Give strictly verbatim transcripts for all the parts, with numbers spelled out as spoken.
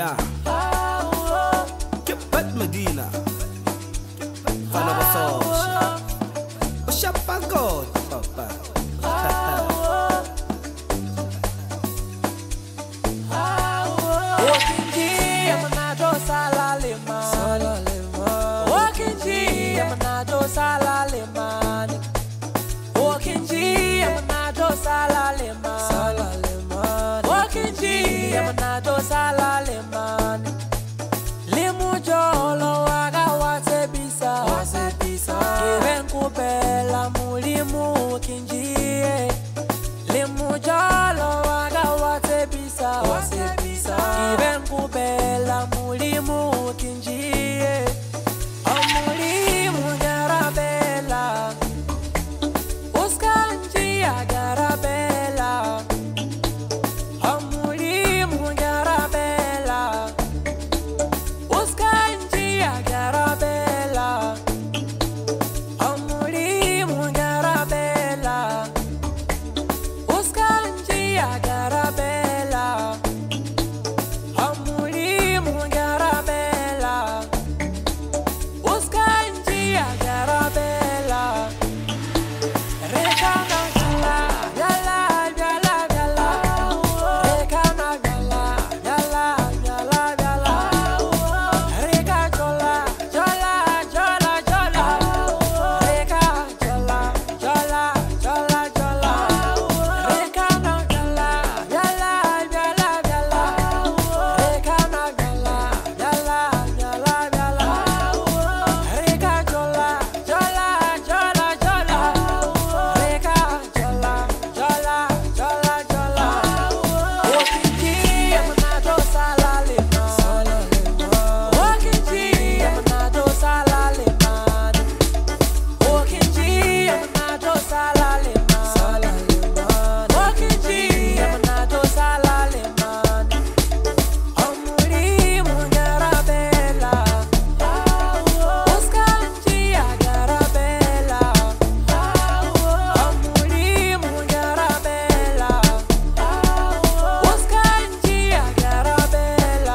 Yeah. Kipet Medina. Fana Basosh. Oshapagot, papa. Walking G, I'm not just Salaleman. Walking G, I'm not just Salaleman. Walking G, I'm not just Salaleman. Walking G, I'm not just Salaleman. Limu jolo waga wate bisa, wate bisa. Kiren kupela mulimu kinjie. Limu jolo waga wate bisa, wate bisa. Kiren kupela mulimu kinjie. Amulimu garabela, uskanji agarabela. Amulimu garabela. Uskanji agarabela, amulimu garabela. Uskanji agarabela, amulimu garabela. Uskanji agarabela. Rekana gala, gala, gala, gala. Rekana gala, gala, gala, gala. Reka jola, jola, jola, jola. Reka jola, jola, jola, jola. Reka na gala, gala, gala, gala. Reka na gala, gala, gala, gala. Reka jola, jola, jola, jola. Reka jola, jola, jola, jola. Walking G, I'm not just Salaleman. Walking G, I'm not just Salaleman. Walking G, I'm not just Salaleman. Walking G, I'm not just Salaleman. Amulimu garabela, uskanji agarabela. Amulimu garabela, uskanji agarabela.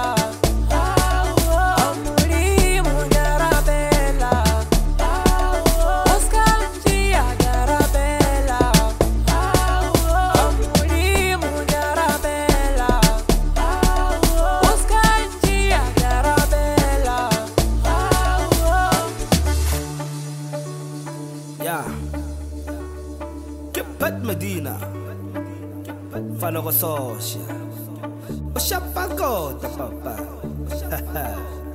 Amulimu garabela, uskanji agarabela. Amulimu garabela, uskanji agarabela. Yeah. Kipet Medina. Fana Basosh. Oshapagot, papa.